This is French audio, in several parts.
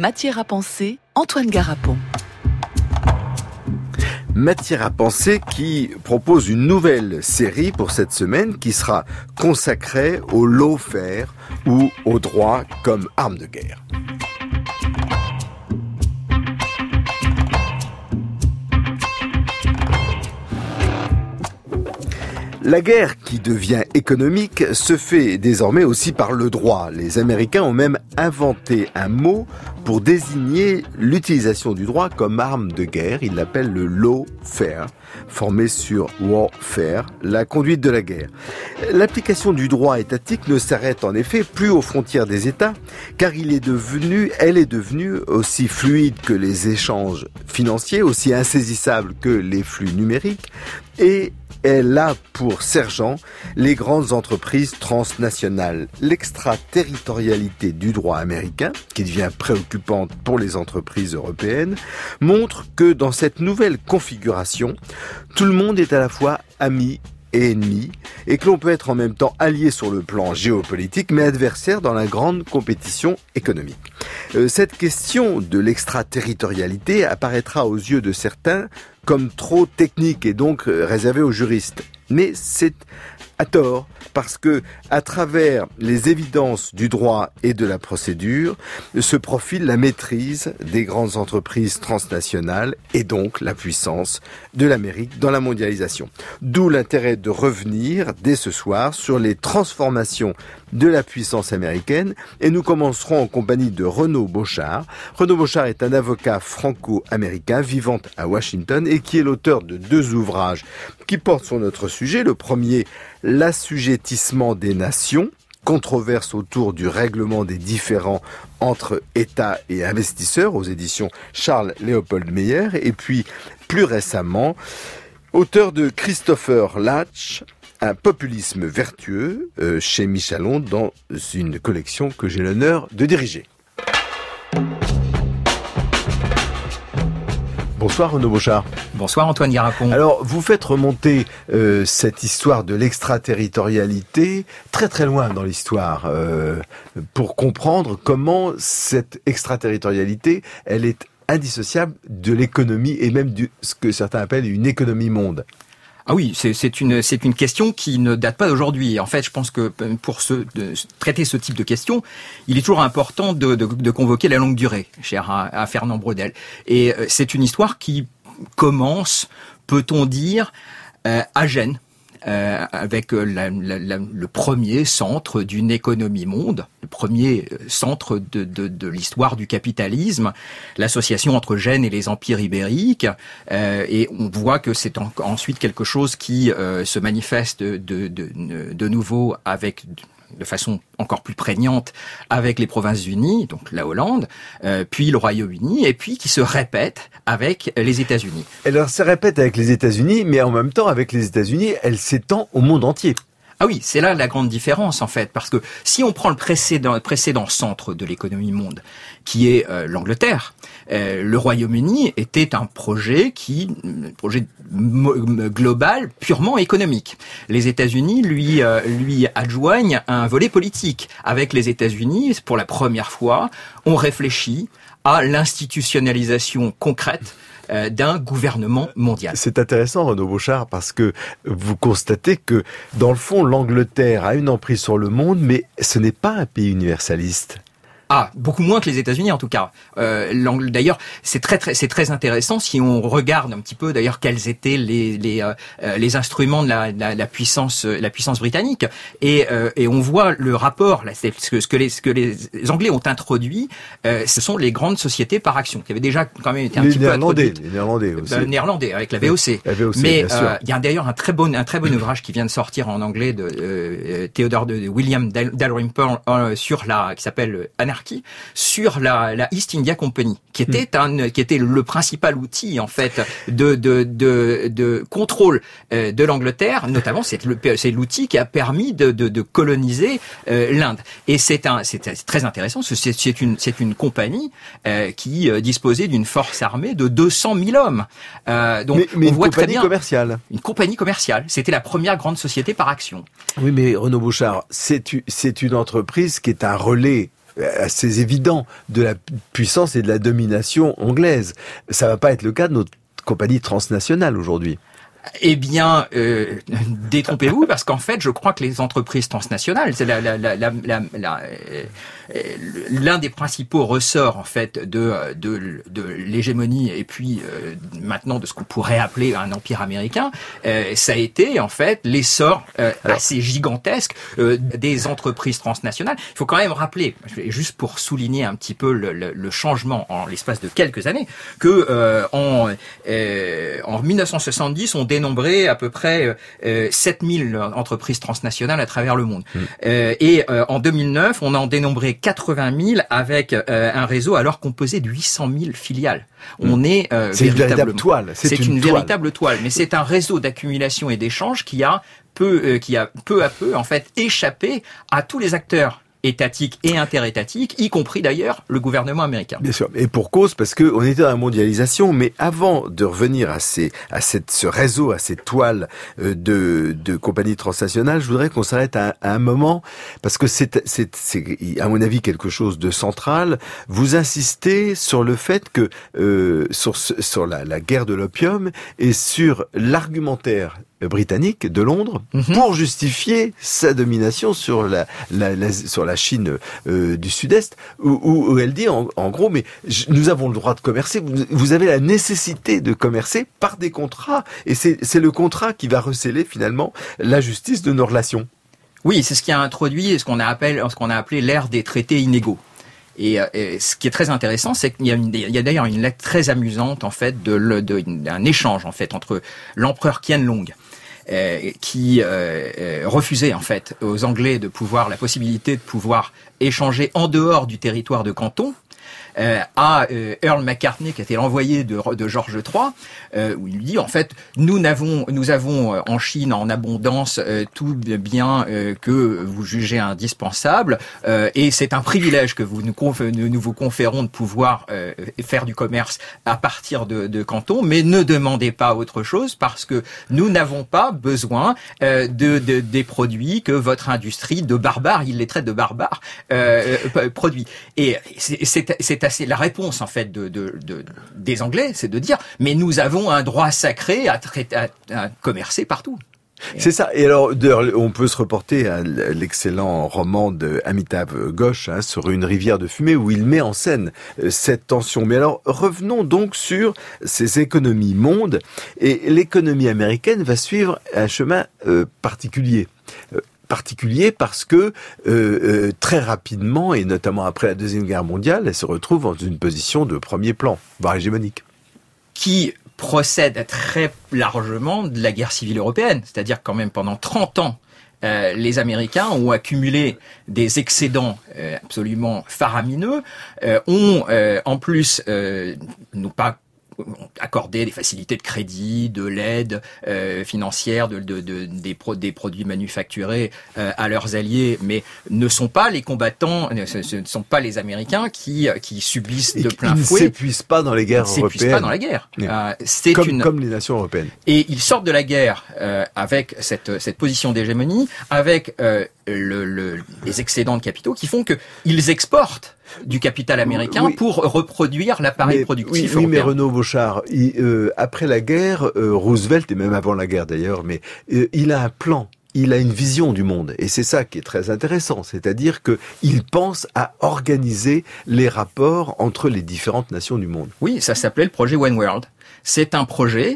Matière à penser, Antoine Garapon. Matière à penser qui propose une nouvelle série pour cette semaine qui sera consacrée au lawfare ou au droit comme arme de guerre. La guerre qui devient économique se fait désormais aussi par le droit. Les Américains ont même inventé un mot pour désigner l'utilisation du droit comme arme de guerre. Ils l'appellent le lawfare, formé sur warfare, la conduite de la guerre. L'application du droit étatique ne s'arrête en effet plus aux frontières des États, car elle est devenue aussi fluide que les échanges financiers, aussi insaisissable que les flux numériques, et elle a pour sergent les grandes entreprises transnationales. L'extraterritorialité du droit américain, qui devient préoccupante pour les entreprises européennes, montre que dans cette nouvelle configuration, tout le monde est à la fois ami et ennemi, et que l'on peut être en même temps allié sur le plan géopolitique, mais adversaire dans la grande compétition économique. Cette question de l'extraterritorialité apparaîtra aux yeux de certains comme trop technique et donc réservée aux juristes. Mais c'est à tort, parce que à travers les évidences du droit et de la procédure se profile la maîtrise des grandes entreprises transnationales et donc la puissance de l'Amérique dans la mondialisation. D'où l'intérêt de revenir dès ce soir sur les transformations de la puissance américaine, et nous commencerons en compagnie de Renaud Bochart. Renaud Bochart est un avocat franco-américain vivant à Washington et qui est l'auteur de 2 ouvrages qui portent sur notre sujet. Le premier, L'assujettissement des nations, controverse autour du règlement des différends entre États et investisseurs, aux éditions Charles Léopold Meyer, et puis plus récemment, auteur de Christopher Latch, un populisme vertueux, chez Michalon, dans une collection que j'ai l'honneur de diriger. Bonsoir Renaud Bochart. Bonsoir Antoine Garapon. Alors, vous faites remonter cette histoire de l'extraterritorialité très très loin dans l'histoire pour comprendre comment cette extraterritorialité, elle est indissociable de l'économie et même de ce que certains appellent une économie monde. Ah oui, c'est une question qui ne date pas d'aujourd'hui. En fait, je pense que pour traiter ce type de question, il est toujours important de convoquer la longue durée, cher à Fernand Braudel. Et c'est une histoire qui commence, peut-on dire, à Gênes, avec le premier centre d'une économie monde, le premier centre de l'histoire du capitalisme, l'association entre Gênes et les empires ibériques, et on voit que c'est ensuite quelque chose qui se manifeste de nouveau de façon encore plus prégnante avec les Provinces-Unies, donc la Hollande, puis le Royaume-Uni, et puis qui se répète avec les États-Unis. Alors, ça répète avec les États-Unis, mais en même temps, avec les États-Unis, elle s'étend au monde entier. Ah oui, c'est là la grande différence en fait, parce que si on prend le précédent centre de l'économie monde, qui est l'Angleterre, le Royaume-Uni était un projet global, purement économique. Les États-Unis lui adjoignent un volet politique. Avec les États-Unis, pour la première fois, on réfléchit à l'institutionnalisation concrète d'un gouvernement mondial. C'est intéressant, Renaud Bochart, parce que vous constatez que, dans le fond, l'Angleterre a une emprise sur le monde, mais ce n'est pas un pays universaliste. Ah, beaucoup moins que les États-Unis en tout cas. D'ailleurs, c'est très intéressant si on regarde un petit peu d'ailleurs quels étaient les instruments de la puissance britannique, et on voit le rapport là, ce que les Anglais ont introduit, ce sont les grandes sociétés par action qui avaient déjà quand même été un petit peu introduites. Les Néerlandais aussi. Néerlandais avec la VOC. La VOC, mais il y a d'ailleurs un très bon ouvrage qui vient de sortir en anglais de William Dalrymple qui s'appelle Anarchy, sur la East India Company, qui était le principal outil en fait de contrôle de l'Angleterre, notamment c'est l'outil qui a permis de coloniser l'Inde. Et c'est très intéressant, c'est une compagnie qui disposait d'une force armée de 200 000 hommes. Donc mais on voit très bien une compagnie commerciale. C'était la première grande société par action. Oui, mais Renaud Bochart, c'est une entreprise qui est un relais assez évident de la puissance et de la domination anglaise. Ça va pas être le cas de notre compagnie transnationale aujourd'hui. Eh bien, détrompez-vous, parce qu'en fait, je crois que les entreprises transnationales, c'est l'un des principaux ressorts en fait de l'hégémonie et puis maintenant de ce qu'on pourrait appeler un empire américain, ça a été en fait l'essor assez gigantesque des entreprises transnationales. Il faut quand même rappeler, juste pour souligner un petit peu le changement en l'espace de quelques années, que en 1970, on dénombrait à peu près 7000 entreprises transnationales à travers le monde. Et en 2009, on en dénombrait 80 000 avec un réseau alors composé de 800 000 filiales. On est c'est une véritable toile. C'est une véritable toile, mais c'est un réseau d'accumulation et d'échange qui a peu à peu en fait échappé à tous les acteurs étatiques et interétatiques, y compris d'ailleurs le gouvernement américain. Bien sûr, et pour cause, parce que on était dans la mondialisation, mais avant de revenir à ce réseau, à ces toiles de compagnies transnationales, je voudrais qu'on s'arrête à un moment, parce que c'est à mon avis quelque chose de central. Vous insistez sur le fait que sur la guerre de l'opium et sur l'argumentaire britannique de Londres pour justifier sa domination sur la Chine du Sud-Est, où elle dit en gros, mais nous avons le droit de commercer, vous avez la nécessité de commercer par des contrats, et c'est le contrat qui va recéler finalement la justice de nos relations. Oui, c'est ce qui a introduit ce qu'on a appelé l'ère des traités inégaux. Et ce qui est très intéressant, c'est qu'il y a d'ailleurs une lettre très amusante en fait d'un échange en fait entre l'empereur Qianlong, qui refusait en fait aux Anglais la possibilité de pouvoir échanger en dehors du territoire de Canton, à Earl Macartney, qui était l'envoyé de George III, où il lui dit en fait nous avons en Chine en abondance tout bien que vous jugez indispensable, et c'est un privilège que nous vous conférons de pouvoir faire du commerce à partir de Canton, mais ne demandez pas autre chose parce que nous n'avons pas besoin des produits que votre industrie de barbares, il les traite de barbares, produit. Et c'est assez la réponse en fait des Anglais, c'est de dire mais nous avons un droit sacré à commercer partout. C'est ça. Et alors, on peut se reporter à l'excellent roman de Amitav Ghosh, sur Une rivière de fumée, où il met en scène cette tension. Mais alors, revenons donc sur ces économies mondes. Et l'économie américaine va suivre un chemin particulier parce que très rapidement, et notamment après la Deuxième Guerre mondiale, elle se retrouve dans une position de premier plan, voire hégémonique. Qui procède très largement de la guerre civile européenne. C'est-à-dire quand même pendant 30 ans, les Américains ont accumulé des excédents absolument faramineux, ont en plus n'ont pas accorder des facilités de crédit, de l'aide financière, des produits manufacturés à leurs alliés, mais ne sont pas les combattants, ce ne sont pas les Américains qui subissent de plein fouet. Ils ne s'épuisent pas dans les guerres européennes. Ils ne s'épuisent pas dans la guerre. Comme les nations européennes. Et ils sortent de la guerre avec cette position d'hégémonie, avec les excédents de capitaux qui font qu'ils exportent du capital américain pour reproduire l'appareil productif européen. Oui, mais Renaud Bauchard, après la guerre, Roosevelt, et même avant la guerre d'ailleurs, mais il a un plan. Il a une vision du monde, et c'est ça qui est très intéressant, c'est-à-dire qu'il pense à organiser les rapports entre les différentes nations du monde. Oui, ça s'appelait le projet One World. C'est un projet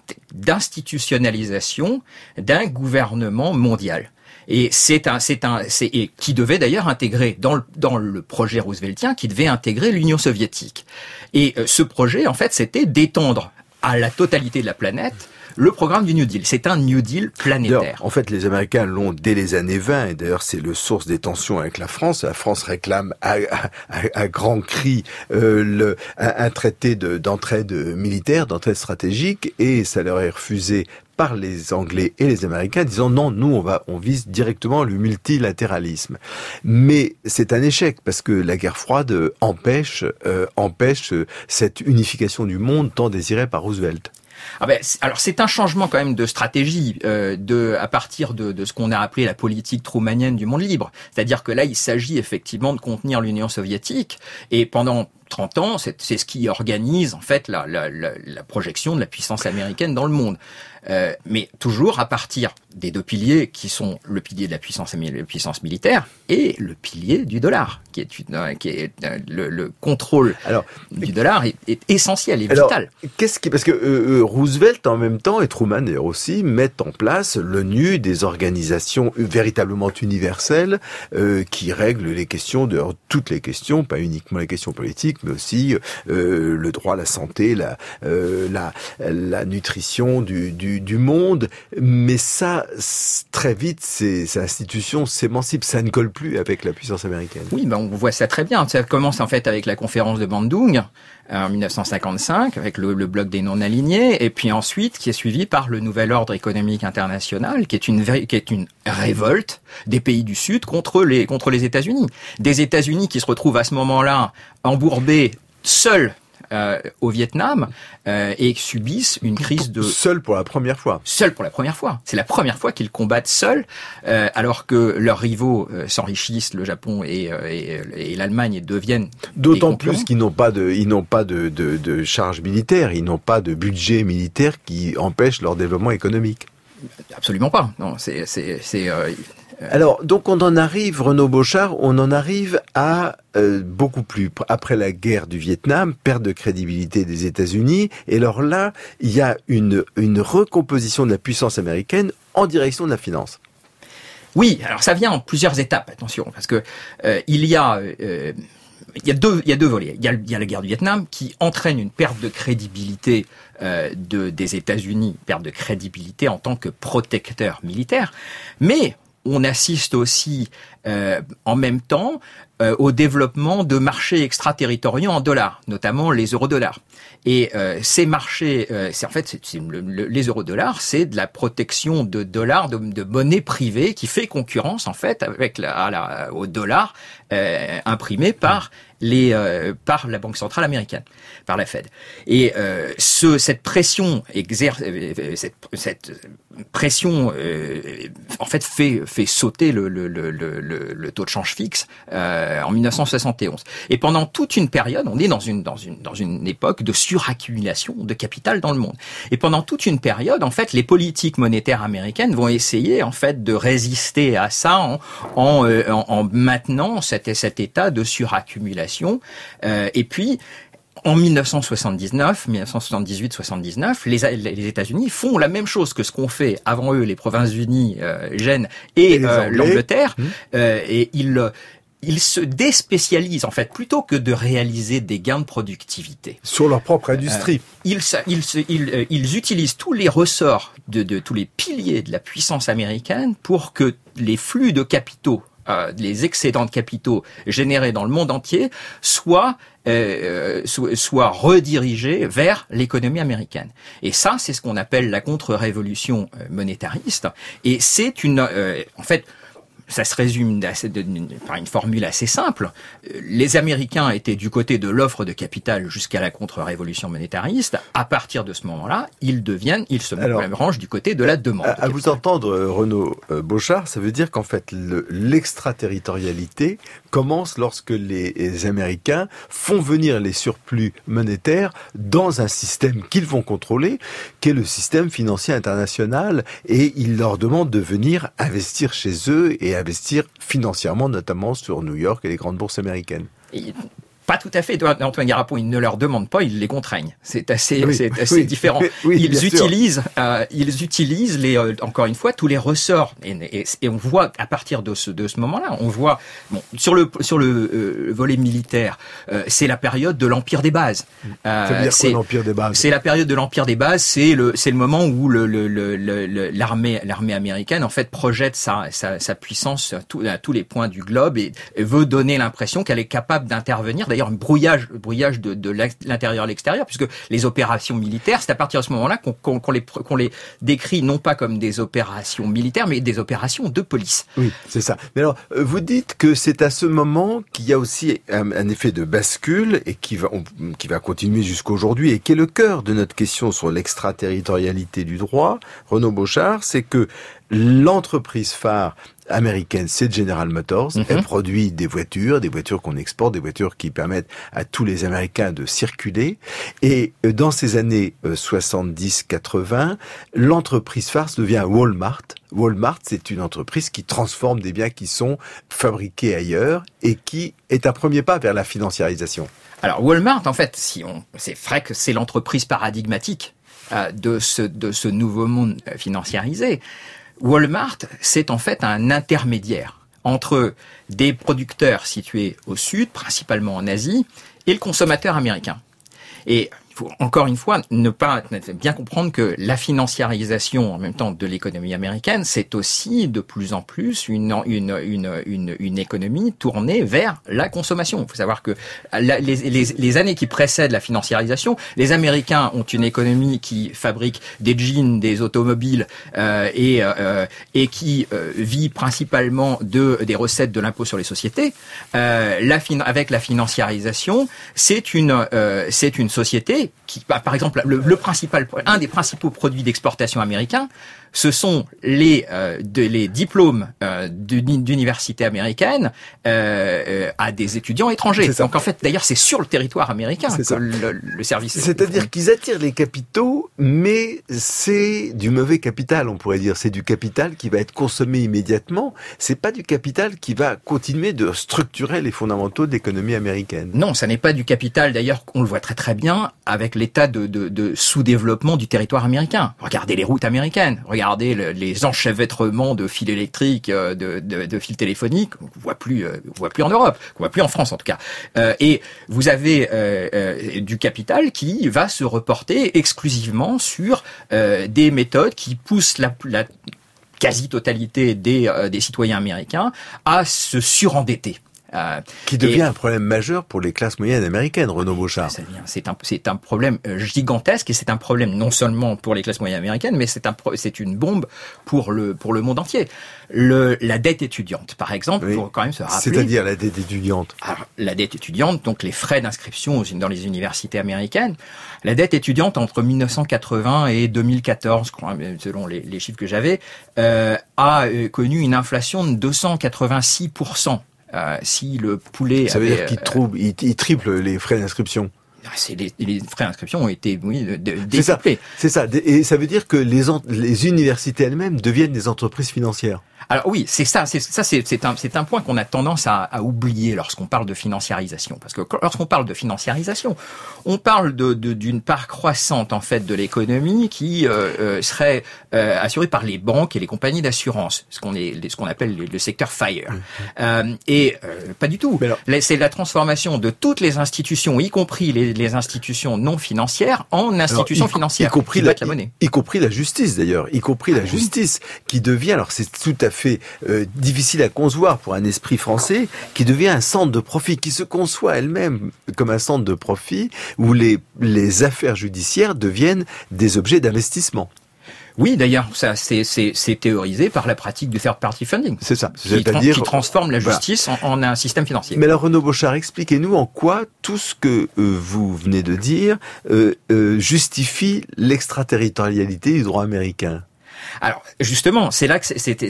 d'institutionnalisation d'un gouvernement mondial. Et et qui devait d'ailleurs intégrer dans le projet rooseveltien, qui devait intégrer l'Union soviétique. Et ce projet, en fait, c'était d'étendre à la totalité de la planète le programme du New Deal. C'est un New Deal planétaire. En fait, les Américains l'ont dès les années 20, et d'ailleurs c'est le source des tensions avec la France. La France réclame à grands cris un traité d'entraide militaire, d'entraide stratégique, et ça leur est refusé par les Anglais et les Américains, disant non, nous on vise directement le multilatéralisme. Mais c'est un échec parce que la guerre froide empêche cette unification du monde tant désirée par Roosevelt. Alors c'est un changement quand même de stratégie à partir de ce qu'on a appelé la politique trumanienne du monde libre. C'est-à-dire que là, il s'agit effectivement de contenir l'Union soviétique, et pendant 30 ans, c'est ce qui organise en fait la projection de la puissance américaine dans le monde. Mais toujours à partir des deux piliers qui sont le pilier de la puissance militaire et le pilier du dollar, qui est le contrôle du dollar est essentiel et vital. Parce que Roosevelt en même temps et Truman d'ailleurs aussi mettent en place l'ONU, des organisations véritablement universelles qui règlent les questions toutes les questions, pas uniquement les questions politiques, mais aussi le droit à la santé, la nutrition du monde. Mais ça, très vite, ces institutions s'émancipent. Ça ne colle plus avec la puissance américaine. Oui, on voit ça très bien. Ça commence en fait avec la conférence de Bandung en 1955, avec le bloc des non-alignés, et puis ensuite qui est suivi par le nouvel ordre économique international, qui est une révolte des pays du Sud contre les États-Unis. Des États-Unis qui se retrouvent à ce moment-là embourbés seuls au Vietnam et subissent une crise Seuls pour la première fois. Seuls pour la première fois. C'est la première fois qu'ils combattent seuls, alors que leurs rivaux s'enrichissent, le Japon et l'Allemagne, deviennent d'autant plus qu'ils n'ont pas de charge militaire, ils n'ont pas de budget militaire qui empêche leur développement économique. Absolument pas. Non, Alors, donc on en arrive, Renaud Beauchard, à beaucoup plus, après la guerre du Vietnam, perte de crédibilité des États-Unis, et alors là, il y a une recomposition de la puissance américaine en direction de la finance. Oui, alors ça vient en plusieurs étapes, attention, parce que il y a deux volets. Il y a la guerre du Vietnam qui entraîne une perte de crédibilité des États-Unis, perte de crédibilité en tant que protecteur militaire, mais on assiste aussi en même temps au développement de marchés extraterritoriaux en dollars, notamment les eurodollars. Et ces marchés, les eurodollars, c'est de la protection de dollars, de monnaie privée qui fait concurrence en fait au dollar imprimé par la Banque centrale américaine, par la Fed. Et cette pression en fait fait sauter le taux de change fixe en 1971. Et pendant toute une période, on est dans une époque de suraccumulation de capital dans le monde. Et pendant toute une période, en fait, les politiques monétaires américaines vont essayer en fait de résister à ça en maintenant cet état de suraccumulation. Et puis en 1978-79, les États-Unis font la même chose que ce qu'ont fait avant eux les Provinces-Unies, Gênes et l'Angleterre, et ils se déspécialisent, en fait, plutôt que de réaliser des gains de productivité. Sur leur propre industrie. Ils utilisent tous les ressorts de tous les piliers de la puissance américaine pour que les flux de capitaux, les excédents de capitaux générés dans le monde entier soient redirigés vers l'économie américaine. Et ça, c'est ce qu'on appelle la contre-révolution monétariste. Et c'est en fait, ça se résume par une formule assez simple. Les Américains étaient du côté de l'offre de capital jusqu'à la contre-révolution monétariste. À partir de ce moment-là, ils se rangent du côté de la demande. À vous entendre, Renaud Beauchard, ça veut dire qu'en fait, l'extraterritorialité commence lorsque les Américains font venir les surplus monétaires dans un système qu'ils vont contrôler, qui est le système financier international, et ils leur demandent de venir investir chez eux et investir financièrement, notamment sur New York et les grandes bourses américaines. Pas tout à fait. Antoine Garapon, il ne leur demande pas, il les contraigne. C'est assez différent. Ils utilisent encore une fois, tous les ressorts. Et on voit, à partir de ce moment-là, sur le volet militaire, c'est la période de l'Empire des bases. Ça veut dire quoi, l'Empire des bases? C'est la période de l'Empire des bases, c'est le moment où l'armée américaine, en fait, projette sa puissance à tous les points du globe et veut donner l'impression qu'elle est capable d'intervenir. d'ailleurs un brouillage de l'intérieur à l'extérieur, puisque les opérations militaires, c'est à partir de ce moment-là qu'on les décrit non pas comme des opérations militaires, mais des opérations de police. Oui, c'est ça. Mais alors, vous dites que c'est à ce moment qu'il y a aussi un effet de bascule et qui va continuer jusqu'aujourd'hui et qui est le cœur de notre question sur l'extraterritorialité du droit. Renaud Beauchard, c'est que l'entreprise phare américaine, c'est General Motors. Elle produit des voitures qu'on exporte, des voitures qui permettent à tous les Américains de circuler. Et dans ces années 70-80, l'entreprise phare devient Walmart. Walmart, c'est une entreprise qui transforme des biens qui sont fabriqués ailleurs et qui est un premier pas vers la financiarisation. Alors Walmart, en fait, c'est vrai que c'est l'entreprise paradigmatique de ce nouveau monde financiarisé. Walmart, c'est en fait un intermédiaire entre des producteurs situés au sud, principalement en Asie, et le consommateur américain. Et il faut encore une fois bien comprendre que la financiarisation en même temps de l'économie américaine, c'est aussi de plus en plus une économie tournée vers la consommation. Il faut savoir que les années qui précèdent la financiarisation, les Américains ont une économie qui fabrique des jeans, des automobiles et qui vit principalement des recettes de l'impôt sur les sociétés. Avec la financiarisation, c'est une société qui, par exemple, un des principaux produits d'exportation américains, ce sont les diplômes d'universités américaines à des étudiants étrangers. Donc en fait, d'ailleurs, c'est sur le territoire américain que le service. C'est-à-dire qu'ils attirent les capitaux, mais c'est du mauvais capital, on pourrait dire. C'est du capital qui va être consommé immédiatement. C'est pas du capital qui va continuer de structurer les fondamentaux de l'économie américaine. Non, ça n'est pas du capital. D'ailleurs, on le voit très très bien avec l'état de sous-développement du territoire américain. Regardez les routes américaines. Regardez les enchevêtrements de fils électriques, de fils téléphoniques, qu'on voit plus en Europe, qu'on voit plus en France en tout cas. Et vous avez du capital qui va se reporter exclusivement sur des méthodes qui poussent la quasi-totalité des citoyens américains à se surendetter. Qui devient un problème majeur pour les classes moyennes américaines, Renaud Beauchard. C'est un problème gigantesque et c'est un problème non seulement pour les classes moyennes américaines, mais c'est une bombe pour le monde entier. La dette étudiante, par exemple, il faut quand même se rappeler. C'est-à-dire la dette étudiante. Alors, la dette étudiante, donc les frais d'inscription dans les universités américaines. La dette étudiante entre 1980 et 2014, je crois, selon les chiffres que j'avais, a connu une inflation de 286%. Si le poulet ça veut dire qu'il triple les frais d'inscription. Les frais d'inscription ont été décuplés. C'est ça. Et ça veut dire que les universités elles-mêmes deviennent des entreprises financières. Alors oui, c'est un point qu'on a tendance à oublier lorsqu'on parle de financiarisation, parce que lorsqu'on parle de financiarisation, on parle d'une part croissante en fait de l'économie qui serait assurée par les banques et les compagnies d'assurance, ce qu'on appelle le secteur FIRE. Et pas du tout. C'est la transformation de toutes les institutions, y compris les institutions non financières, en institutions financières, y compris la monnaie, y compris la justice d'ailleurs, la justice qui devient, alors c'est tout à fait difficile à concevoir pour un esprit français, qui devient un centre de profit, qui se conçoit elle-même comme un centre de profit, où les affaires judiciaires deviennent des objets d'investissement. Oui, d'ailleurs, ça c'est théorisé par la pratique du third party funding. C'est ça. Qui transforme la justice en un système financier. Mais alors, Renaud Beauchard, expliquez-nous en quoi tout ce que vous venez de dire justifie l'extraterritorialité du droit américain. Alors justement, c'est là que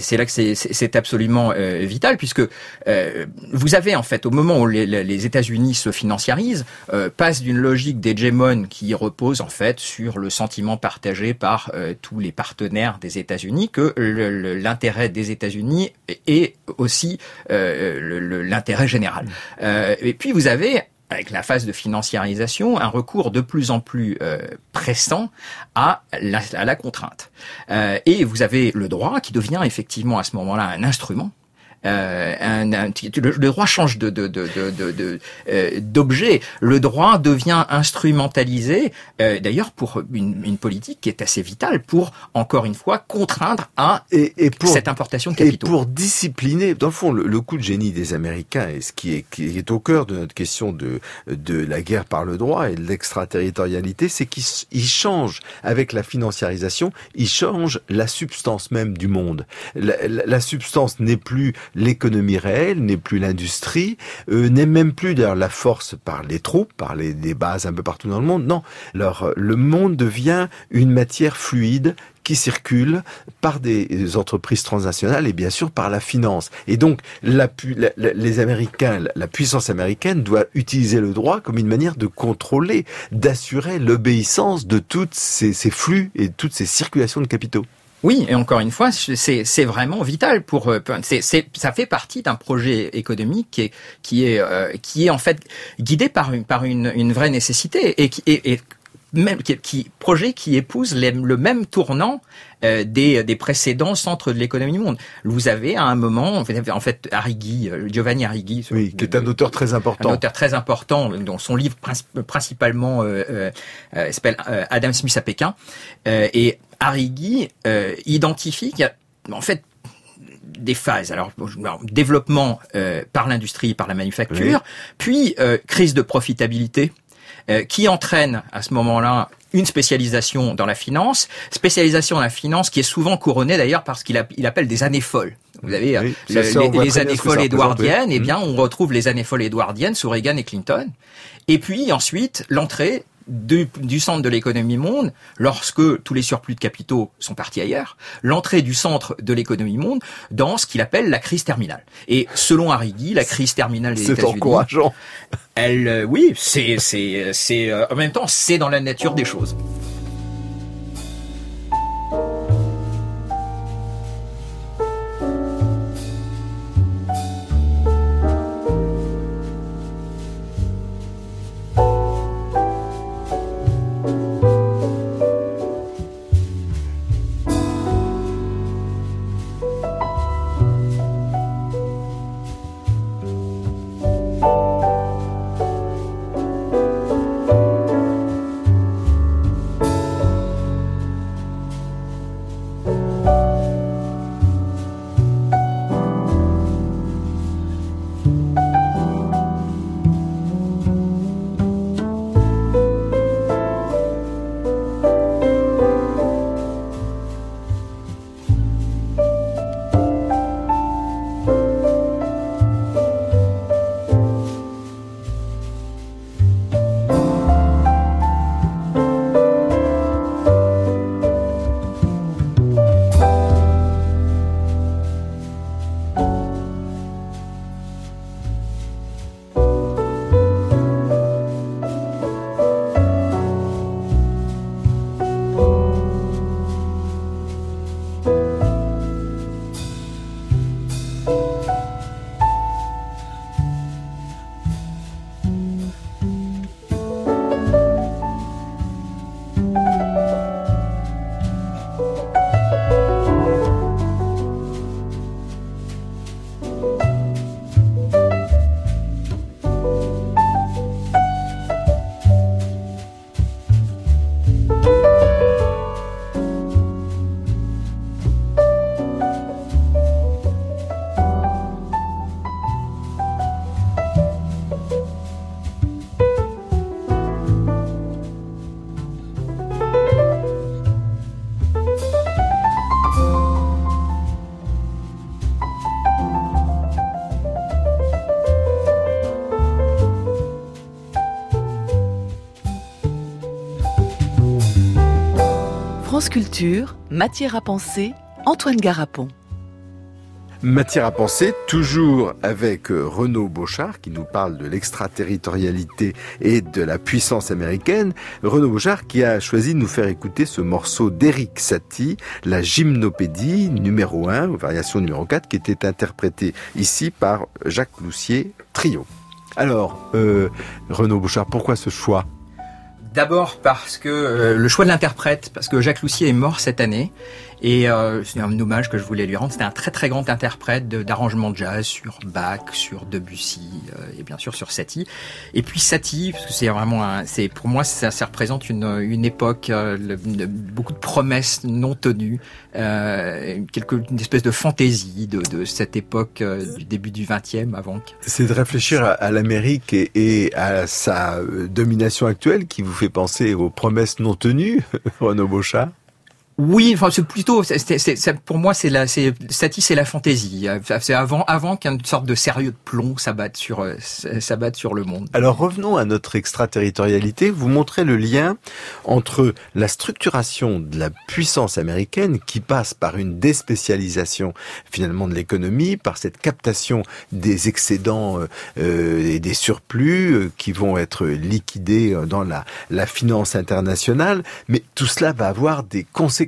c'est absolument vital, puisque vous avez en fait, au moment où les États-Unis se financiarisent, passent d'une logique d'hégémone qui repose en fait sur le sentiment partagé par tous les partenaires des États-Unis que l'intérêt des États-Unis est aussi l'intérêt général. Et puis vous avez, avec la phase de financiarisation, un recours de plus en plus pressant à la contrainte. Et vous avez le droit qui devient effectivement à ce moment-là un instrument le droit change d'objet. Le droit devient instrumentalisé, d'ailleurs pour une politique qui est assez vitale pour, encore une fois, contraindre à cette importation de capitaux. Et pour discipliner, dans le fond, le coup de génie des Américains, et ce qui est au cœur de notre question de la guerre par le droit et de l'extraterritorialité, c'est qu'ils changent, avec la financiarisation, ils changent la substance même du monde. La substance n'est plus l'économie réelle, n'est plus l'industrie, n'est même plus d'ailleurs la force par les troupes, par les bases un peu partout dans le monde. Non, alors le monde devient une matière fluide qui circule par des entreprises transnationales et bien sûr par la finance. Et donc les Américains, la puissance américaine doit utiliser le droit comme une manière de contrôler, d'assurer l'obéissance de toutes ces flux et toutes ces circulations de capitaux. Oui, et encore une fois, c'est vraiment vital pour. Ça fait partie d'un projet économique qui est en fait guidé par une vraie nécessité et projet qui épouse le même tournant des précédents centres de l'économie du monde. Vous avez à un moment, en fait, Arrighi, Giovanni Arrighi, qui est un auteur très important. Un auteur très important, dont son livre principalement s'appelle Adam Smith à Pékin. Et Arrighi identifie qu'il y a en fait des phases. Alors développement par l'industrie, par la manufacture, puis crise de profitabilité. Qui entraîne à ce moment-là une spécialisation dans la finance qui est souvent couronnée d'ailleurs par ce qu'il appelle des années folles. Vous avez les années folles édouardiennes, bien on retrouve les années folles édouardiennes sous Reagan et Clinton. Et puis ensuite l'entrée du centre de l'économie monde, lorsque tous les surplus de capitaux sont partis ailleurs, l'entrée du centre de l'économie monde dans ce qu'il appelle la crise terminale. Et selon Arrighi, la crise terminale des États-Unis, c'est encourageant. Oui, c'est en même temps, c'est dans la nature des choses. France Culture, Matière à penser, Antoine Garapon. Matière à penser, toujours avec Renaud Bauchard, qui nous parle de l'extraterritorialité et de la puissance américaine. Renaud Bauchard qui a choisi de nous faire écouter ce morceau d'Éric Satie, la Gymnopédie numéro 1, variation numéro 4, qui était interprétée ici par Jacques Loussier Trio. Alors, Renaud Bauchard, pourquoi ce choix ? D'abord parce que le choix de l'interprète, parce que Jacques Loussier est mort cette année Et c'est un hommage que je voulais lui rendre. C'était un très très grand interprète d'arrangements de jazz sur Bach, sur Debussy et bien sûr sur Satie. Et puis Satie, parce que c'est vraiment pour moi ça représente une époque, beaucoup de promesses non tenues, une espèce de fantaisie de cette époque du début du XXe avant. C'est de réfléchir à l'Amérique et à sa domination actuelle qui vous fait penser aux promesses non tenues, Renaud Beauchat? Oui, enfin c'est plutôt, pour moi Satie c'est la fantaisie. C'est avant qu'une sorte de sérieux de plomb s'abatte sur le monde. Alors revenons à notre extraterritorialité. Vous montrez le lien entre la structuration de la puissance américaine qui passe par une déspécialisation finalement de l'économie, par cette captation des excédents et des surplus qui vont être liquidés dans la finance internationale. Mais tout cela va avoir des conséquences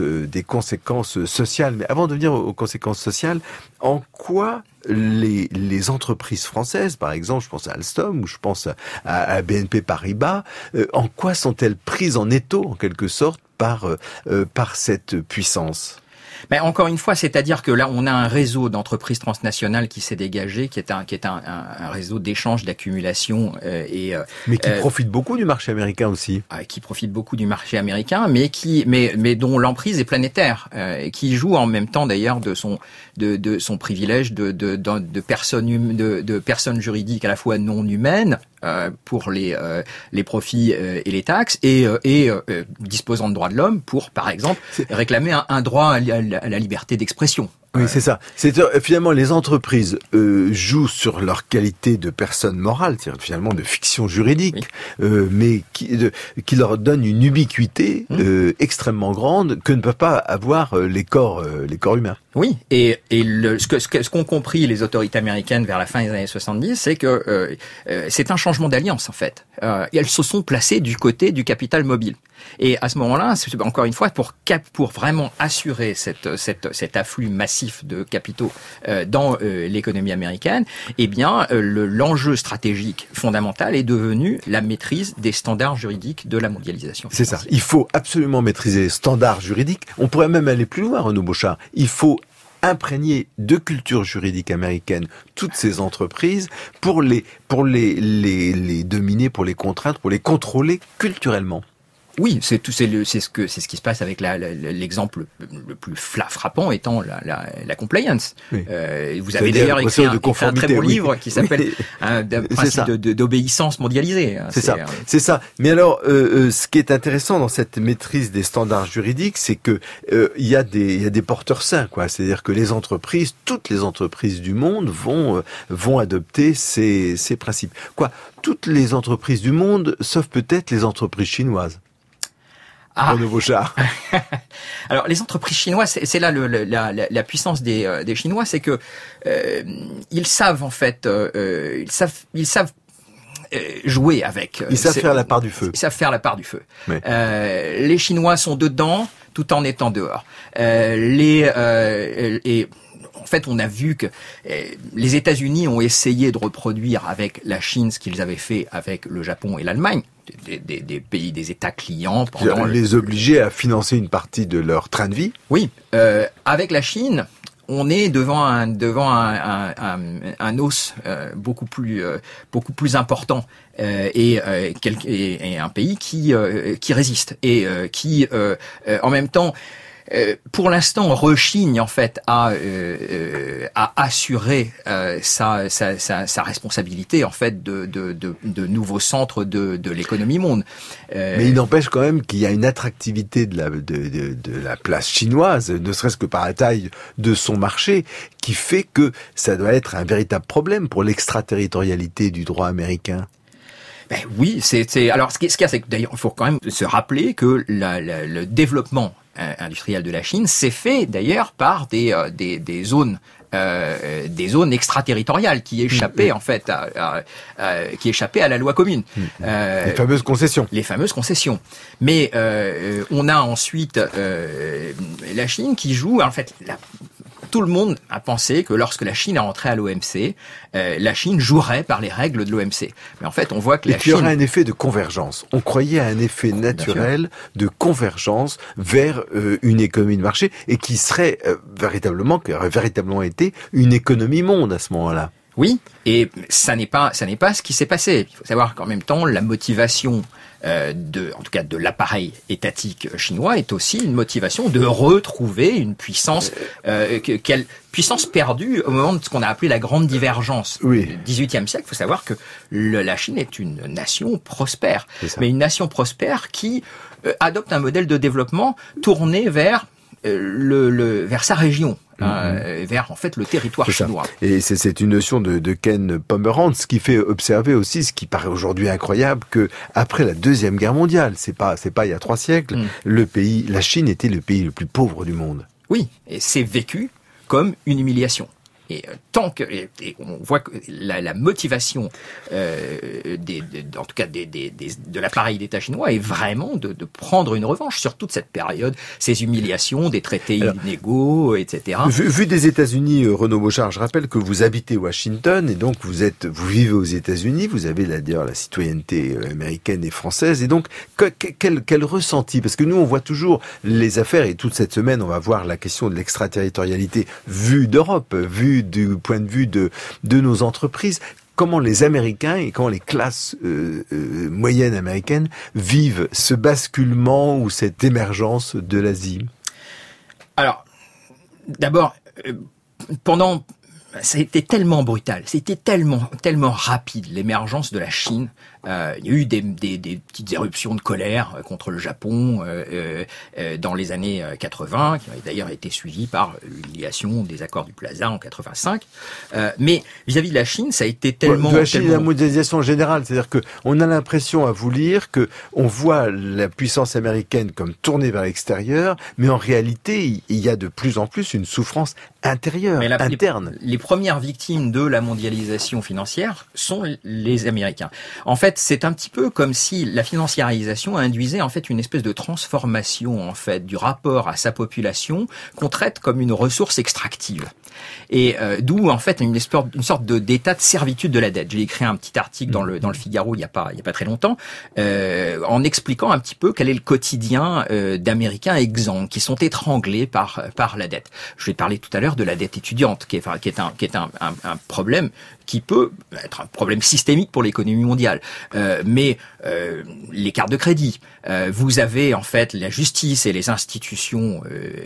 sociales. Mais avant de venir aux conséquences sociales, en quoi les entreprises françaises, par exemple, je pense à Alstom ou je pense à BNP Paribas, en quoi sont-elles prises en étau, en quelque sorte, par cette puissance ? Mais encore une fois, c'est-à-dire que là, on a un réseau d'entreprises transnationales qui s'est dégagé, qui est un réseau d'échange, d'accumulation mais qui profite beaucoup du marché américain aussi. Qui profite beaucoup du marché américain, mais dont l'emprise est planétaire, et qui joue en même temps d'ailleurs de son privilège de personnes juridiques à la fois non humaines pour les profits et les taxes et disposant de droits de l'homme pour, par exemple, réclamer un droit à la liberté d'expression. Oui, c'est ça. Finalement, les entreprises jouent sur leur qualité de personne morale, c'est-à-dire finalement de fiction juridique, mais qui leur donne une ubiquité extrêmement grande que ne peuvent pas avoir les corps humains. Oui, et ce qu'ont compris les autorités américaines vers la fin des années 70, c'est que c'est un changement d'alliance en fait. Et elles se sont placées du côté du capital mobile. Et à ce moment-là, c'est encore une fois pour vraiment assurer cet afflux massif de capitaux dans l'économie américaine, eh bien l'enjeu stratégique fondamental est devenu la maîtrise des standards juridiques de la mondialisation. C'est ça. Il faut absolument maîtriser les standards juridiques. On pourrait même aller plus loin, Renaud Beauchat. Il faut imprégner de culture juridique américaine toutes ces entreprises pour les dominer, pour les contraindre, pour les contrôler culturellement. Oui, c'est ce qui se passe avec l'exemple le plus frappant étant la compliance. Oui. Vous avez d'ailleurs écrit un très bon livre qui s'appelle un principe d'obéissance mondialisée. C'est ça. Mais alors, ce qui est intéressant dans cette maîtrise des standards juridiques, c'est que il y a des porteurs sains, quoi. C'est-à-dire que toutes les entreprises du monde vont adopter ces principes. Toutes les entreprises du monde, sauf peut-être les entreprises chinoises. Renaud Beauchat. Alors les entreprises chinoises, c'est là la puissance des Chinois, c'est que ils savent en fait, ils savent jouer avec. Ils savent faire la part du feu. Ils savent faire la part du feu. Oui. Les Chinois sont dedans, tout en étant dehors. En fait, on a vu que les États-Unis ont essayé de reproduire avec la Chine ce qu'ils avaient fait avec le Japon et l'Allemagne, des pays, des États clients. Les obliger à financer une partie de leur train de vie. Oui, avec la Chine, on est devant un os beaucoup plus important et un pays qui résiste et qui en même temps pour l'instant rechigne en fait à assurer sa responsabilité en fait de nouveaux centres de l'économie monde. Mais il n'empêche quand même qu'il y a une attractivité de la place chinoise, ne serait-ce que par la taille de son marché, qui fait que ça doit être un véritable problème pour l'extraterritorialité du droit américain. Oui, alors ce qu'il y a, c'est que d'ailleurs il faut quand même se rappeler que le développement industriel de la Chine s'est fait d'ailleurs par des zones extraterritoriales qui échappaient en fait qui échappaient à la loi commune. Les fameuses concessions. Les fameuses concessions. Mais on a ensuite la Chine qui joue en fait tout le monde a pensé que lorsque la Chine est entrée à l'OMC, la Chine jouerait par les règles de l'OMC. Mais en fait, on voit que la Chine... Il y aurait un effet de convergence. On croyait à un effet naturel de convergence vers une économie de marché et qui serait qui aurait véritablement été une économie monde à ce moment-là. Oui, et ça n'est pas ce qui s'est passé. Il faut savoir qu'en même temps, la motivation en tout cas de l'appareil étatique chinois est aussi une motivation de retrouver une puissance, puissance perdue au moment de ce qu'on a appelé la grande divergence du XVIIIe siècle. Il faut savoir que la Chine est une nation prospère, mais une nation prospère qui adopte un modèle de développement tourné vers vers sa région. Vers en fait le territoire chinois. Et c'est une notion de Ken Pomeranz qui fait observer aussi ce qui paraît aujourd'hui incroyable, que après la Deuxième Guerre mondiale, c'est pas il y a 3 siècles, la Chine était le pays le plus pauvre du monde. Oui, et c'est vécu comme une humiliation. Et on voit que la motivation, en tout cas de l'appareil d'État chinois, est vraiment de prendre une revanche sur toute cette période, ces humiliations, des traités inégaux, etc. Vu des États-Unis, Renaud Beauchard, je rappelle que vous habitez Washington et donc vous vivez aux États-Unis. Vous avez d'ailleurs la citoyenneté américaine et française. Et donc quel ressenti? Parce que nous on voit toujours les affaires, et toute cette semaine on va voir la question de l'extraterritorialité vue d'Europe, vue du point de vue de nos entreprises. Comment les Américains et comment les classes moyennes américaines vivent ce basculement ou cette émergence de l'Asie? Alors, d'abord, ça a été tellement brutal, c'était tellement rapide l'émergence de la Chine. Il y a eu des petites éruptions de colère contre le Japon dans les années 80, qui ont d'ailleurs été suivies par l'humiliation des accords du Plaza en 85. Mais vis-à-vis de la Chine, ça a été tellement... De la Chine, la mondialisation générale, c'est-à-dire que on a l'impression, à vous lire, que on voit la puissance américaine comme tournée vers l'extérieur, mais en réalité, il y a de plus en plus une souffrance intérieure, interne. Les premières victimes de la mondialisation financière sont les Américains. En fait, c'est un petit peu comme si la financiarisation induisait en fait une espèce de transformation en fait du rapport à sa population qu'on traite comme une ressource extractive. Et d'où en fait une sorte d'état de servitude de la dette. J'ai écrit un petit article dans le Figaro il y a pas très longtemps en expliquant un petit peu quel est le quotidien d'Américains exempts qui sont étranglés par la dette. Je vais parler tout à l'heure de la dette étudiante qui est un problème qui peut être un problème systémique pour l'économie mondiale. Mais les cartes de crédit, vous avez en fait la justice et les institutions,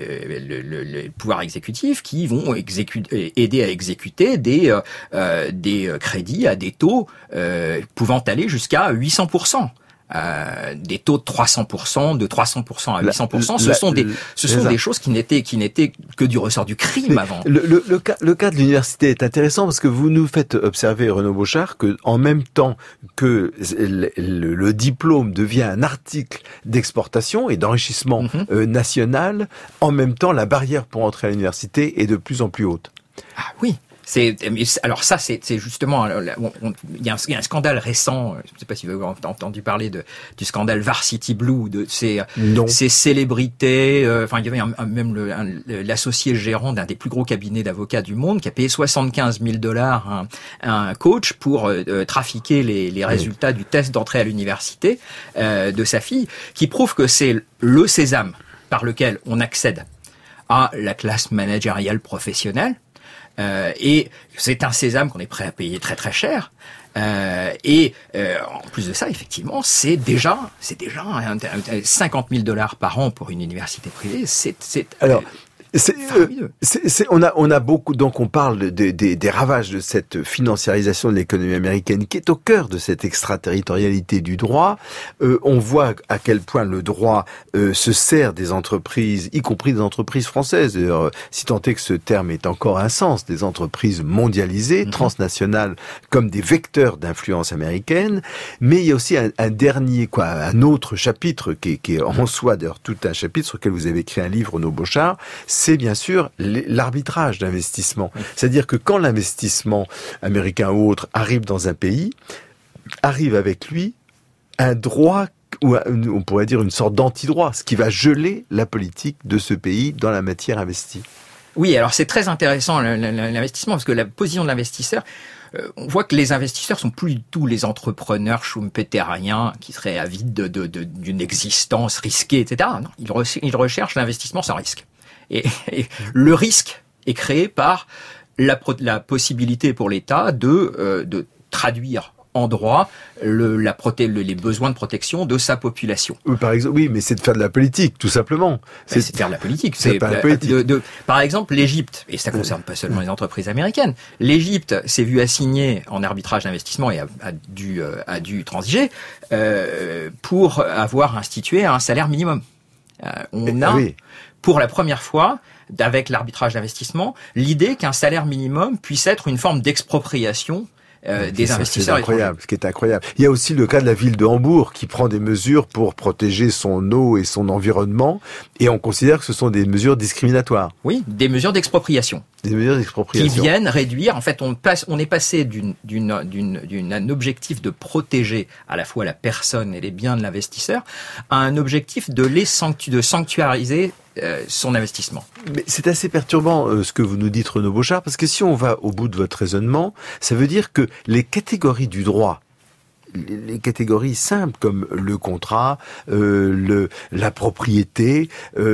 le pouvoir exécutif qui vont aider à exécuter des crédits à des taux pouvant aller jusqu'à 800%. Des taux de 300%, de 300% à 800%, ce sont des choses qui n'étaient que du ressort du crime avant. Le cas de l'université est intéressant parce que vous nous faites observer, Renaud Beauchard, que en même temps que le diplôme devient un article d'exportation et d'enrichissement national, en même temps la barrière pour entrer à l'université est de plus en plus haute. Ah oui. Alors ça, c'est justement, il y a un scandale récent, je ne sais pas si vous avez entendu parler du scandale Varsity Blue, de ces célébrités, il y avait même l'associé gérant d'un des plus gros cabinets d'avocats du monde qui a payé $75,000 à un coach pour trafiquer les résultats du test d'entrée à l'université de sa fille, qui prouve que c'est le sésame par lequel on accède à la classe managériale professionnelle. Et c'est un sésame qu'on est prêt à payer très très cher. En plus de ça, effectivement, c'est déjà $50,000 par an pour une université privée. On a beaucoup, donc on parle des ravages de cette financiarisation de l'économie américaine qui est au cœur de cette extraterritorialité du droit. On voit à quel point le droit se sert des entreprises, y compris des entreprises françaises. D'ailleurs, si tant est que ce terme est encore un sens, des entreprises mondialisées, transnationales, comme des vecteurs d'influence américaine. Mais il y a aussi un autre chapitre qui est en soi, d'ailleurs, tout un chapitre sur lequel vous avez écrit un livre, Renaud Beauchard. C'est bien sûr l'arbitrage d'investissement. C'est-à-dire que quand l'investissement américain ou autre arrive dans un pays, arrive avec lui un droit, ou on pourrait dire une sorte d'antidroit, ce qui va geler la politique de ce pays dans la matière investie. Oui, alors c'est très intéressant l'investissement, parce que la position de l'investisseur, on voit que les investisseurs sont plus du tout les entrepreneurs schumpeteriens qui seraient avides d'une existence risquée, etc. Non, ils recherchent l'investissement sans risque. Et le risque est créé par la possibilité pour l'État de traduire en droit les besoins de protection de sa population. Par exemple, oui, mais c'est de faire de la politique, tout simplement. C'est de faire de la politique. Par exemple, l'Égypte, et ça concerne pas seulement les entreprises américaines, l'Égypte s'est vue assigner en arbitrage d'investissement et a dû transiger pour avoir institué un salaire minimum. Pour la première fois, avec l'arbitrage d'investissement, l'idée qu'un salaire minimum puisse être une forme d'expropriation des investisseurs étrangers. Ce qui est incroyable. Il y a aussi le cas de la ville de Hambourg qui prend des mesures pour protéger son eau et son environnement, et on considère que ce sont des mesures discriminatoires. Oui, des mesures d'expropriation. Des mesures d'expropriation. Qui viennent réduire, en fait, on est passé d'un objectif de protéger à la fois la personne et les biens de l'investisseur à un objectif de sanctuariser son investissement. Mais c'est assez perturbant ce que vous nous dites, Renaud Beauchard, parce que si on va au bout de votre raisonnement, ça veut dire que les catégories du droit, les catégories simples comme le contrat, la propriété,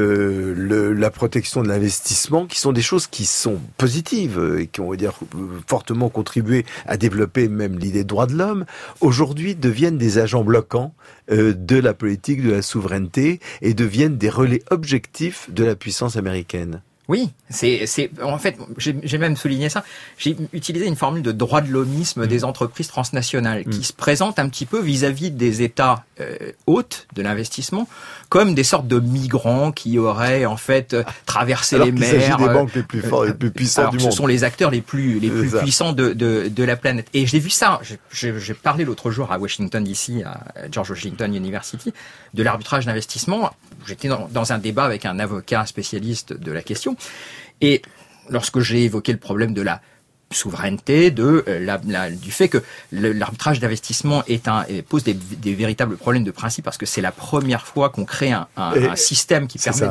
la protection de l'investissement, qui sont des choses qui sont positives et qui ont, on va dire, fortement contribué à développer même l'idée de droit de l'homme, aujourd'hui deviennent des agents bloquants de la politique de la souveraineté et deviennent des relais objectifs de la puissance américaine. Oui, en fait, j'ai même souligné ça. J'ai utilisé une formule de droit de l'hommisme des entreprises transnationales qui se présente un petit peu vis-à-vis des États hôtes de l'investissement comme des sortes de migrants qui auraient en fait traversé les mers. Il s'agit des banques les plus fortes, les plus puissantes du monde. Ce sont les acteurs les plus puissants de la planète. Et j'ai vu ça. J'ai parlé l'autre jour à Washington DC, à George Washington University, de l'arbitrage d'investissement. J'étais dans un débat avec un avocat spécialiste de la question. Et lorsque j'ai évoqué le problème de la souveraineté, du fait que l'arbitrage d'investissement pose des véritables problèmes de principe, parce que c'est la première fois qu'on crée un système qui permet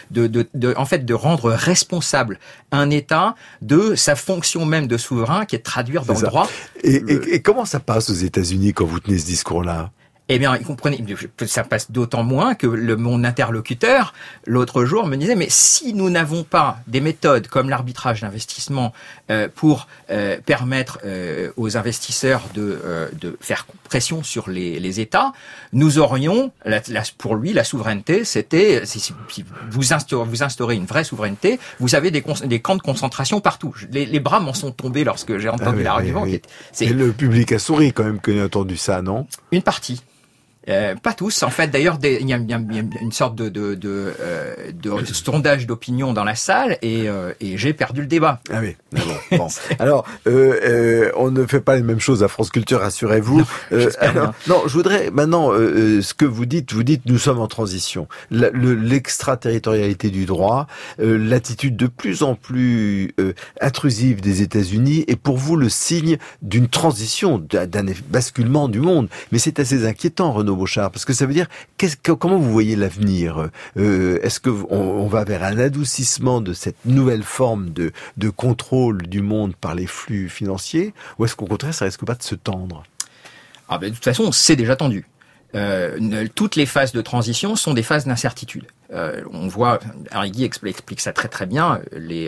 de rendre responsable un État de sa fonction même de souverain, qui est de traduire dans le droit. Et comment ça passe aux États-Unis quand vous tenez ce discours-là ? Eh bien, comprenez, ça passe d'autant moins que mon interlocuteur, l'autre jour, me disait, mais si nous n'avons pas des méthodes comme l'arbitrage d'investissement pour permettre aux investisseurs de faire pression sur les États, nous aurions, pour lui, la souveraineté, c'était, si vous instaurez une vraie souveraineté, vous avez des camps de concentration partout. Les bras m'en sont tombés lorsque j'ai entendu l'argument. Et le public a souri quand même qu'il a entendu ça, non ? Une partie. Pas tous, en fait. D'ailleurs, il y a une sorte de sondage d'opinion dans la salle, et j'ai perdu le débat. Ah oui. Bon. Alors, on ne fait pas les mêmes choses à France Culture, rassurez-vous. Non, je voudrais maintenant ce que vous dites, nous sommes en transition. L'extraterritorialité du droit, l'attitude de plus en plus intrusive des États-Unis est pour vous le signe d'une transition, d'un basculement du monde. Mais c'est assez inquiétant, Renaud Beauchard, parce que ça veut dire comment vous voyez l'avenir ? Est-ce que on va vers un adoucissement de cette nouvelle forme de contrôle du monde par les flux financiers, ou est-ce qu'au contraire ça risque pas de se tendre ? De toute façon, c'est déjà tendu. Toutes les phases de transition sont des phases d'incertitude. On voit, Arrighi explique ça très très bien, les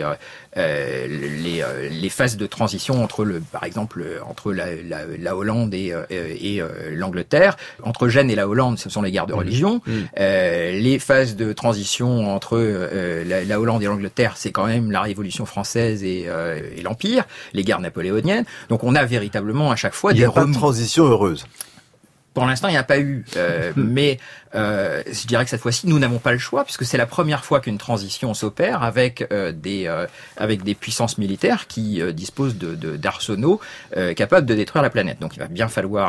phases de transition entre la Hollande et l'Angleterre. Entre Gênes et la Hollande, ce sont les guerres de religion. Les phases de transition entre la Hollande et l'Angleterre, c'est quand même la Révolution française et l'Empire, les guerres napoléoniennes. Donc on a véritablement à chaque fois des pas de transition heureuse. Pour l'instant, il n'y a pas eu, mais je dirais que cette fois-ci, nous n'avons pas le choix, puisque c'est la première fois qu'une transition s'opère avec des puissances militaires qui disposent d'arsenaux capables de détruire la planète. Donc, il va bien falloir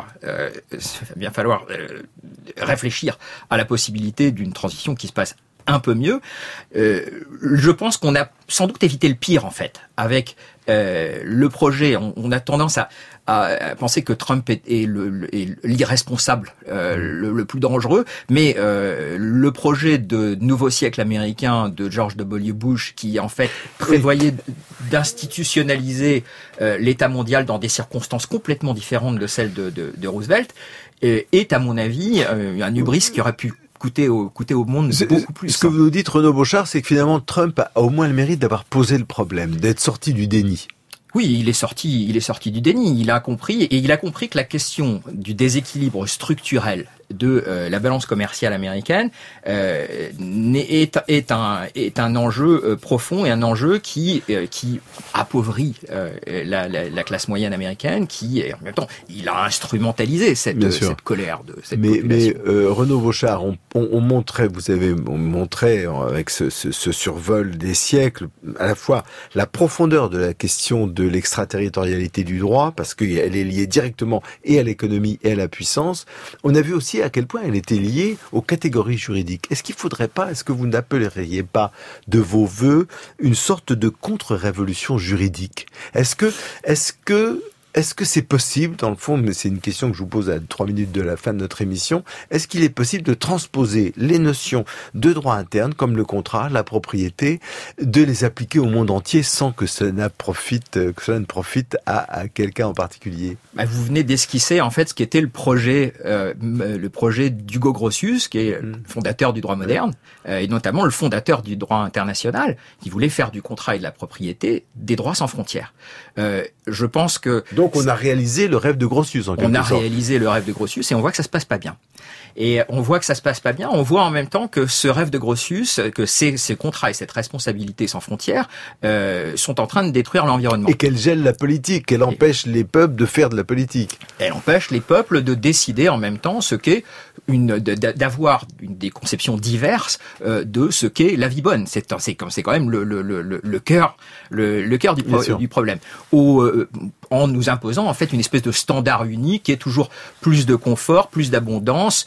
réfléchir à la possibilité d'une transition qui se passe un peu mieux. Je pense qu'on a sans doute évité le pire, en fait, avec le projet, on a tendance à penser que Trump est l'irresponsable le plus dangereux, mais le projet de nouveau siècle américain de George W. Bush, qui en fait prévoyait d'institutionnaliser l'État mondial dans des circonstances complètement différentes de celles de Roosevelt, est à mon avis un hubris qui aurait pu coûter au monde beaucoup plus. Ce que vous nous dites, Renaud Beauchard, c'est que finalement Trump a au moins le mérite d'avoir posé le problème, d'être sorti du déni. Oui, il est sorti du déni. Il a compris que la question du déséquilibre structurel de la balance commerciale américaine est un enjeu profond et un enjeu qui appauvrit la classe moyenne américaine, qui en même temps il a instrumentalisé cette colère de cette population. Mais Renaud Beauchard, on montrait, vous avez montré avec ce survol des siècles à la fois la profondeur de la question de l'extraterritorialité du droit, parce qu'elle est liée directement et à l'économie et à la puissance. On a vu aussi à quel point elle était liée aux catégories juridiques. Est-ce que vous n'appelleriez pas de vos vœux une sorte de contre-révolution juridique? Est-ce que c'est possible, dans le fond, mais c'est une question que je vous pose à 3 minutes de la fin de notre émission, est-ce qu'il est possible de transposer les notions de droit interne, comme le contrat, la propriété, de les appliquer au monde entier sans que cela ne profite à quelqu'un en particulier? Vous venez d'esquisser en fait ce qui était le projet d'Hugo Grotius, qui est le fondateur du droit moderne, et notamment le fondateur du droit international, qui voulait faire du contrat et de la propriété des droits sans frontières. Je pense que donc on a réalisé le rêve de Grotius en quelque sorte. On a réalisé le rêve de Grotius et on voit que ça se passe pas bien. Et on voit en même temps que ce rêve de Grotius, que ces contrats et cette responsabilité sans frontières sont en train de détruire l'environnement. Et qu'elle gèle la politique, qu'elle empêche les peuples de faire de la politique. Elle empêche les peuples de décider en même temps ce qu'est d'avoir des conceptions diverses de ce qu'est la vie bonne. C'est quand même le cœur du problème. En nous imposant en fait une espèce de standard unique qui est toujours plus de confort, plus d'abondance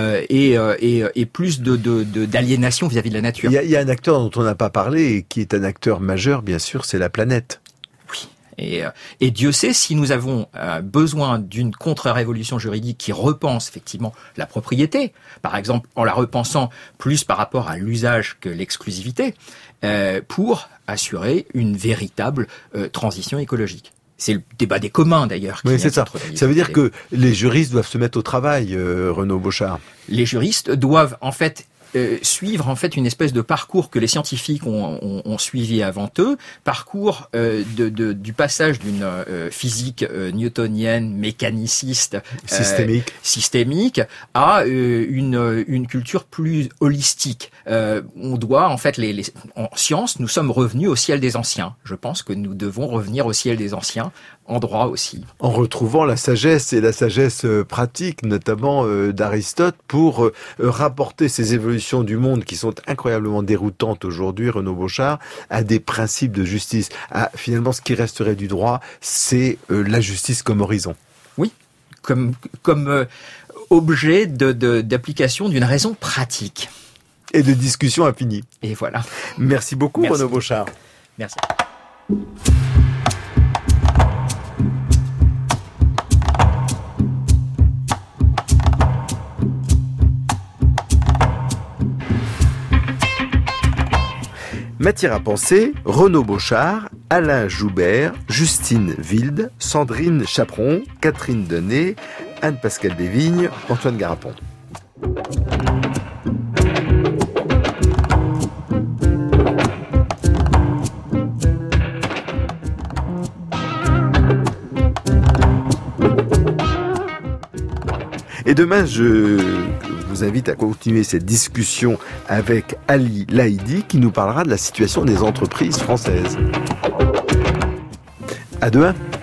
et plus d'aliénation vis-à-vis de la nature. Il y a un acteur dont on n'a pas parlé et qui est un acteur majeur, bien sûr, c'est la planète. Oui. Et Dieu sait si nous avons besoin d'une contre-révolution juridique qui repense effectivement la propriété, par exemple en la repensant plus par rapport à l'usage que l'exclusivité, pour assurer une véritable transition écologique. C'est le débat des communs d'ailleurs. Oui, c'est ça. Ça veut dire que les juristes doivent se mettre au travail, Renaud Beauchard. Les juristes doivent en fait suivre en fait une espèce de parcours que les scientifiques ont suivi avant eux, parcours du passage d'une physique newtonienne mécaniciste systémique à une culture plus holistique. On doit en fait en science, nous sommes revenus au ciel des anciens. Je pense que nous devons revenir au ciel des anciens en droit aussi. En retrouvant la sagesse et la sagesse pratique, notamment d'Aristote, pour rapporter ces évolutions du monde qui sont incroyablement déroutantes aujourd'hui, Renaud Beauchard, à des principes de justice. Finalement, ce qui resterait du droit, c'est la justice comme horizon. Oui, comme objet d'application d'une raison pratique. Et de discussion infinie. Et voilà. Merci beaucoup, Renaud Beauchard. Merci. Matière à penser, Renaud Beauchard, Alain Joubert, Justine Wilde, Sandrine Chaperon, Catherine Denet, Anne-Pascale Desvignes, Antoine Garapon. Et demain, je vous invite à continuer cette discussion avec Ali Laïdi qui nous parlera de la situation des entreprises françaises. À demain.